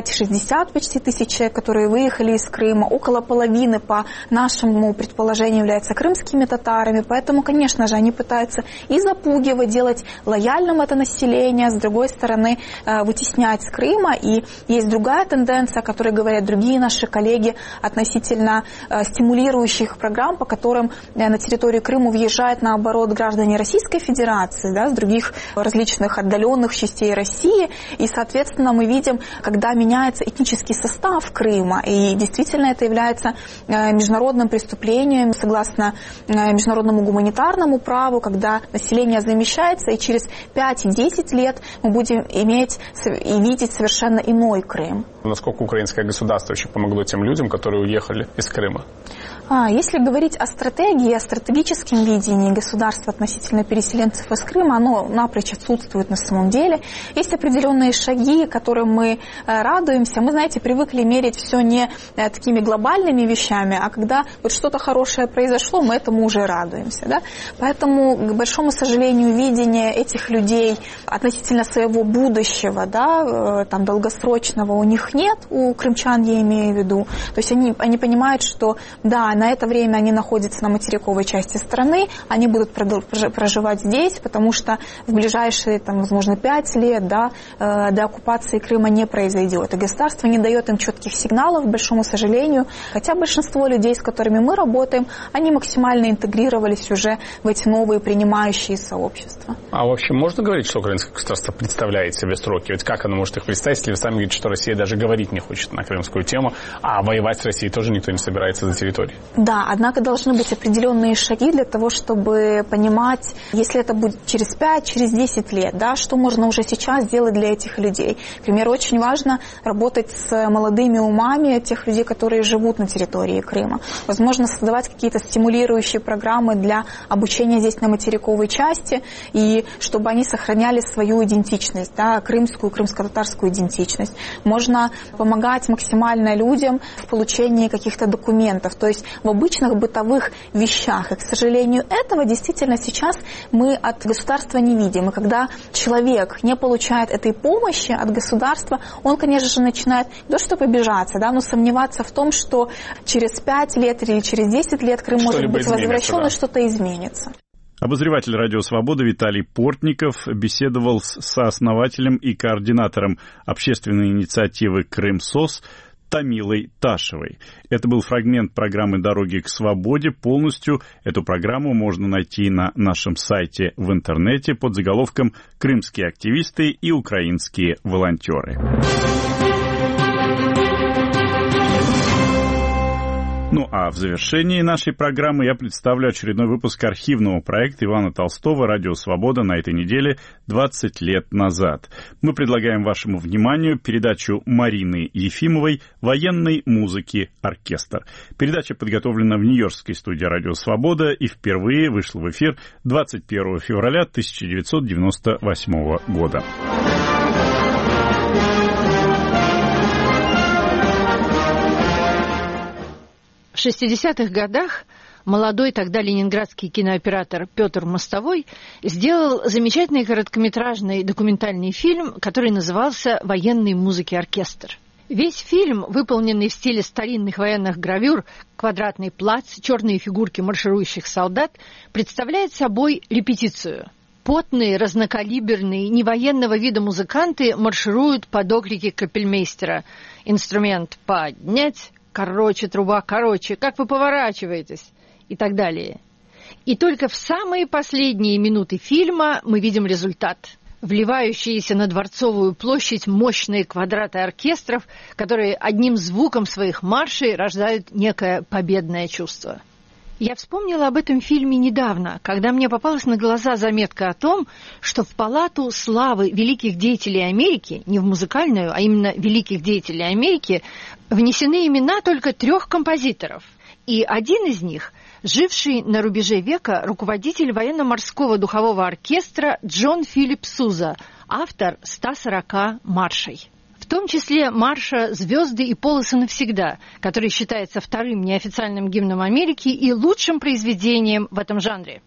[SPEAKER 13] 60 почти тысяч человек, которые выехали из Крыма. Около половины, по нашему предположению, являются крымскими татарами. Поэтому, конечно же, они пытаются и запугивать, делать лояльным это население, с другой стороны, вытеснять с Крыма. И есть другая тенденция, о которой говорят другие наши коллеги, относительно стимулирующих программ, по которым на территорию Крыма въезжают, наоборот, граждане Российской Федерации, да, с других различных отдаленных частей России. И, соответственно, мы видим, когда меняется этнический состав Крыма, и действительно это является международным преступлением, согласно международному гуманитарному праву, когда население замещается, и через 5-10 лет мы будем иметь и видеть совершенно иной Крым.
[SPEAKER 12] Насколько украинское государство вообще помогло тем людям, которые уехали из Крыма?
[SPEAKER 13] Если говорить о стратегии, о стратегическом видении государства относительно переселенцев из Крыма, оно напрочь отсутствует на самом деле. Есть определенные шаги, которым мы радуемся. Мы, знаете, привыкли мерить все не такими глобальными вещами, а когда вот что-то хорошее произошло, мы этому уже радуемся. Да? Поэтому, к большому сожалению, видение этих людей относительно своего будущего, да, там, долгосрочного у них нет, у крымчан я имею в виду. То есть они понимают, что да, на это время они находятся на материковой части страны, они будут проживать здесь, потому что в ближайшие, там, возможно, 5 лет, да, до оккупации Крыма не произойдет. И государство не дает им четких сигналов, к большому сожалению, хотя большинство людей, с которыми мы работаем, они максимально интегрировались уже в эти новые принимающие сообщества.
[SPEAKER 12] А вообще можно говорить, что украинское государство представляет себе сроки? Ведь как оно может их представить, если вы сами говорите, что Россия даже говорить не хочет на крымскую тему, а воевать с Россией тоже никто не собирается за территорию?
[SPEAKER 13] Да, однако должны быть определенные шаги для того, чтобы понимать, если это будет через 5, через 10 лет, да, что можно уже сейчас сделать для этих людей. К примеру, очень важно работать с молодыми умами тех людей, которые живут на территории Крыма. Возможно, создавать какие-то стимулирующие программы для обучения здесь на материковой части, и чтобы они сохраняли свою идентичность, да, крымскую, крымско-татарскую идентичность. Можно помогать максимально людям в получении каких-то документов, то есть в обычных бытовых вещах. И, к сожалению, этого действительно сейчас мы от государства не видим. И когда человек не получает этой помощи от государства, он, конечно же, начинает не то чтобы обижаться, да, но сомневаться в том, что через 5 лет или через 10 лет Крым может быть возвращен, и что-то изменится.
[SPEAKER 1] Обозреватель «Радио Свобода» Виталий Портников беседовал с сооснователем и координатором общественной инициативы «Крым-СОС» Тамилой Ташевой. Это был фрагмент программы «Дороги к свободе». Полностью эту программу можно найти на нашем сайте в интернете под заголовком «Крымские активисты и украинские волонтеры». Ну а в завершении нашей программы я представлю очередной выпуск архивного проекта Ивана Толстого «Радио Свобода» на этой неделе 20 лет назад. Мы предлагаем вашему вниманию передачу Марины Ефимовой «Военной музыки оркестр». Передача подготовлена в нью-йоркской студии «Радио Свобода» и впервые вышла в эфир 21 февраля 1998 года.
[SPEAKER 14] В 60-х годах молодой тогда ленинградский кинооператор Петр Мостовой сделал замечательный короткометражный документальный фильм, который назывался «Военной музыки оркестр». Весь фильм, выполненный в стиле старинных военных гравюр, квадратный плац, черные фигурки марширующих солдат, представляет собой репетицию. Потные, разнокалиберные, невоенного вида музыканты маршируют под окрики капельмейстера. Инструмент поднять, короче, труба, короче, как вы поворачиваетесь? И так далее. И только в самые последние минуты фильма мы видим результат. Вливающиеся на Дворцовую площадь мощные квадраты оркестров, которые одним звуком своих маршей рождают некое победное чувство. Я вспомнила об этом фильме недавно, когда мне попалась на глаза заметка о том, что в Палату славы великих деятелей Америки, не в музыкальную, а именно великих деятелей Америки, внесены имена только 3 композиторов. И один из них – живший на рубеже века руководитель военно-морского духового оркестра Джон Филипп Суза, автор 140 маршей. В том числе марша «Звезды и полосы навсегда», который считается вторым неофициальным гимном Америки и лучшим произведением в этом жанре.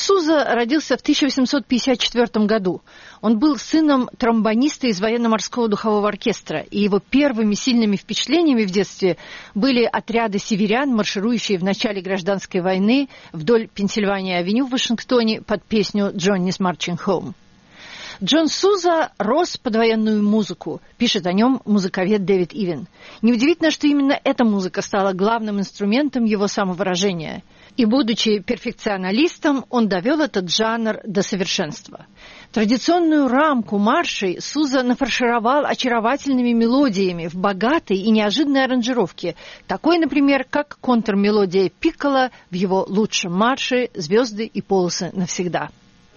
[SPEAKER 14] Суза родился в 1854 году. Он был сыном тромбониста из военно-морского духового оркестра, и его первыми сильными впечатлениями в детстве были отряды северян, марширующие в начале гражданской войны вдоль Пенсильвания-авеню в Вашингтоне под песню «Johnny's Marching Home». Джон Суза рос под военную музыку, пишет о нем музыковед Дэвид Ивен. Неудивительно, что именно эта музыка стала главным инструментом его самовыражения. И, будучи перфекционалистом, он довел этот жанр до совершенства. Традиционную рамку маршей Суза нафаршировал очаровательными мелодиями в богатой и неожиданной аранжировке, такой, например, как контрмелодия Пикколо в его лучшем марше «Звезды и полосы навсегда».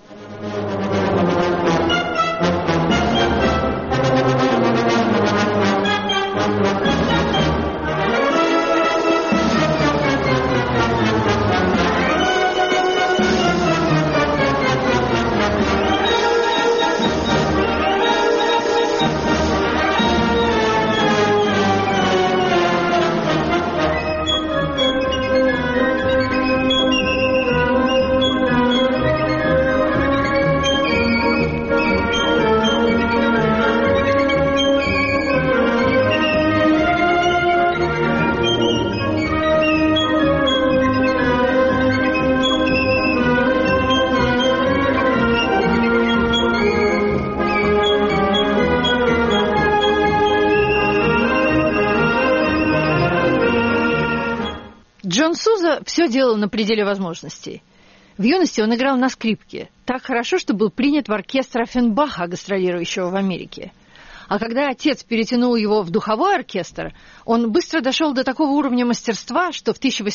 [SPEAKER 14] Джон Суза все делал на пределе возможностей. В юности он играл на скрипке, так хорошо, что был принят в оркестр Оффенбаха, гастролирующего в Америке. А когда отец перетянул его в духовой оркестр, он быстро дошел до такого уровня мастерства, что в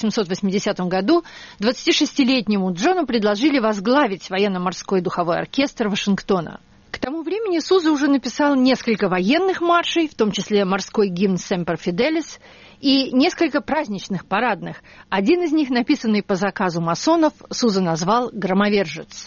[SPEAKER 14] 1880 году 26-летнему Джону предложили возглавить военно-морской духовой оркестр Вашингтона. К тому времени Суза уже написал несколько военных маршей, в том числе морской гимн «Семпер Фиделис», и несколько праздничных, парадных. Один из них, написанный по заказу масонов, Суза назвал «Громовержец».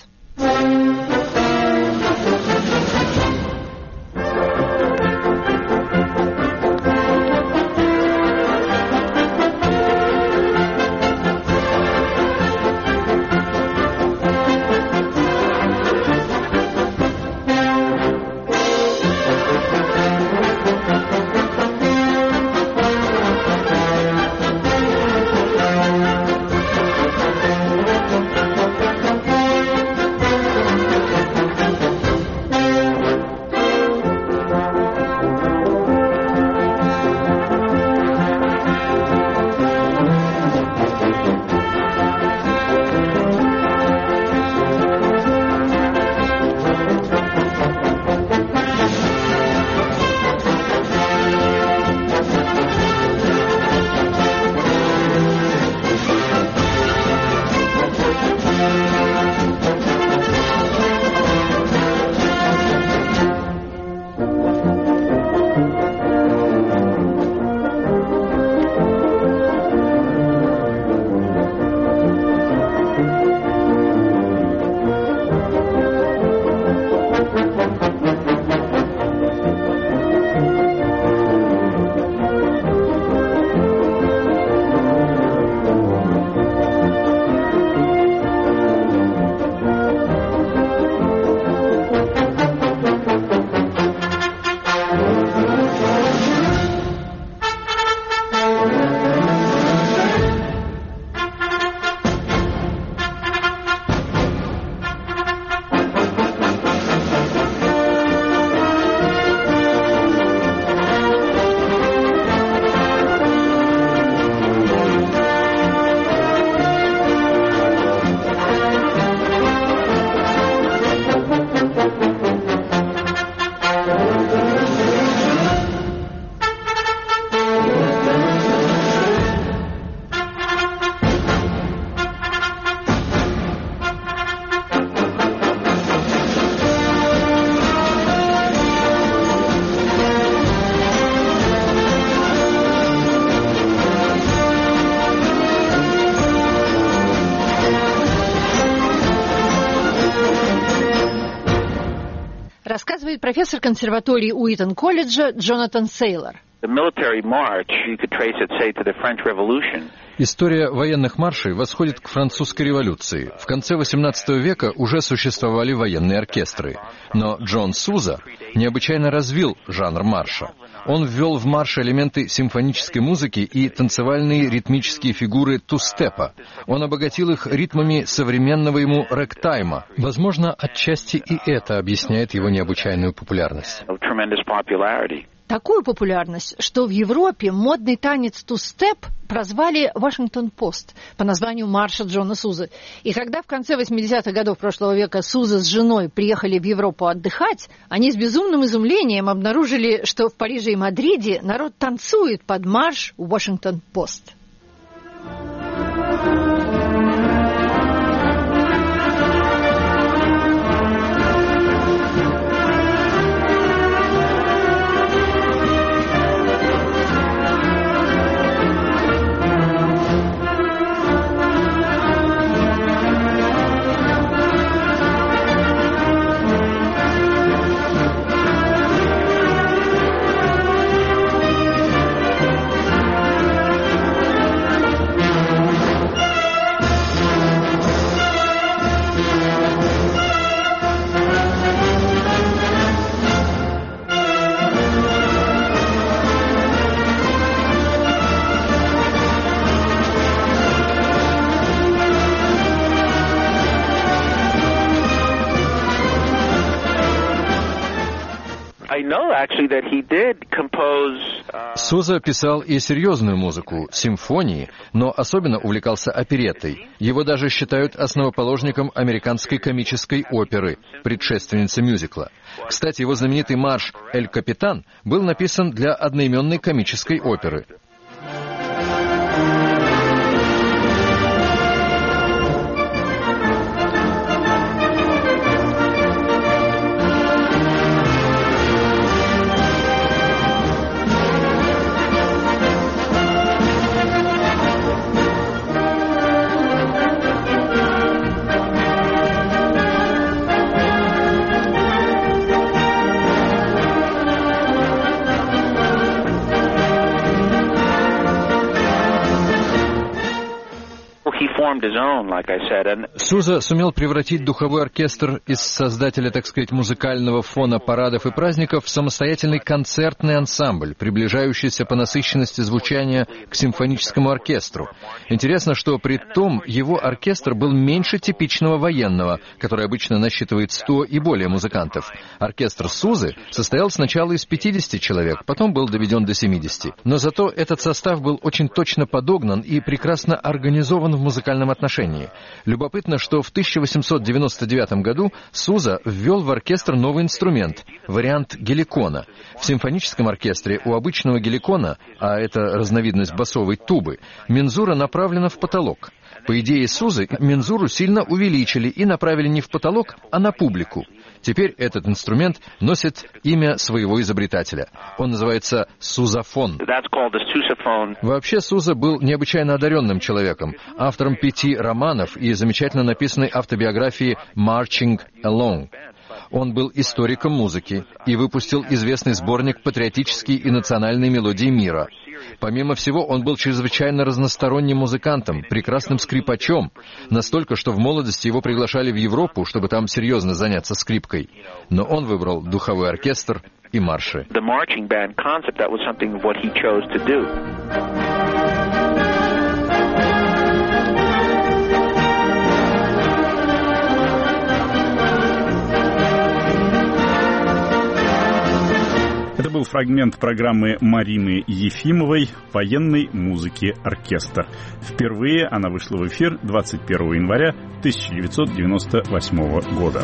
[SPEAKER 14] Рассказывает профессор консерватории Уитон-колледжа Джонатан Сейлор.
[SPEAKER 15] История военных маршей восходит к французской революции. В конце XVIII века уже существовали военные оркестры. Но Джон Суза необычайно развил жанр марша. Он ввел в марш элементы симфонической музыки и танцевальные ритмические фигуры ту-степа. Он обогатил их ритмами современного ему рэгтайма. Возможно, отчасти и это объясняет его необычайную популярность.
[SPEAKER 14] Такую популярность, что в Европе модный танец ту-степ прозвали «Вашингтон-Пост» по названию марша Джона Сузы. И когда в конце 80-х годов прошлого века Суза с женой приехали в Европу отдыхать, они с безумным изумлением обнаружили, что в Париже и Мадриде народ танцует под марш «Вашингтон-Пост».
[SPEAKER 15] Суза писал и серьезную музыку, симфонии, но особенно увлекался опереттой. Его даже считают основоположником американской комической оперы, предшественницы мюзикла. Кстати, его знаменитый марш «Эль Капитан» был написан для одноименной комической оперы. Суза сумел превратить духовой оркестр из создателя, так сказать, музыкального фона парадов и праздников в самостоятельный концертный ансамбль, приближающийся по насыщенности звучания к симфоническому оркестру. Интересно, что при том его оркестр был меньше типичного военного, который обычно насчитывает 100 и более музыкантов. Оркестр Сузы состоял сначала из 50 человек, потом был доведен до 70. Но зато этот состав был очень точно подогнан и прекрасно организован в музыкальном отношении. Любопытно, что в 1899 году Суза ввел в оркестр новый инструмент – вариант геликона. В симфоническом оркестре у обычного геликона, а это разновидность басовой тубы, мензура направлена в потолок. По идее Сузы, мензуру сильно увеличили и направили не в потолок, а на публику. Теперь этот инструмент носит имя своего изобретателя. Он называется сузофон. Вообще Суза был необычайно одаренным человеком, автором 5 романов и замечательно написанной автобиографии «Marching Along». Он был историком музыки и выпустил известный сборник «Патриотические и национальные мелодии мира». Помимо всего, он был чрезвычайно разносторонним музыкантом, прекрасным скрипачом, настолько, что в молодости его приглашали в Европу, чтобы там серьезно заняться скрипкой. Но он выбрал духовой оркестр и марши.
[SPEAKER 1] Это был фрагмент программы Марины Ефимовой «Военной музыки оркестр». Впервые она вышла в эфир 21 января 1998 года.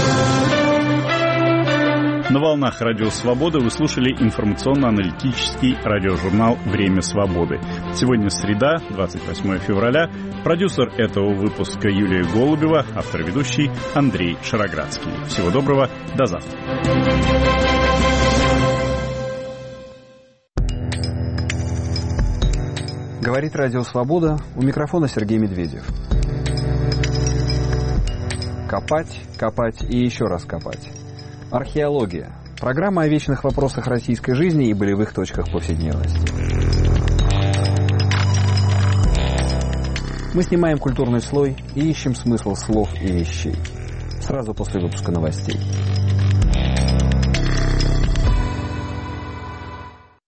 [SPEAKER 1] На волнах Радио Свобода вы слушали информационно-аналитический радиожурнал «Время свободы». Сегодня среда, 28 февраля. Продюсер этого выпуска Юлия Голубева, автор-ведущий Андрей Шароградский. Всего доброго, до завтра.
[SPEAKER 16] Говорит Радио Свобода, у микрофона Сергей Медведев. Копать, копать и еще раз копать. Археология. Программа о вечных вопросах российской жизни и болевых точках повседневности. Мы снимаем культурный слой и ищем смысл слов и вещей. Сразу после выпуска новостей.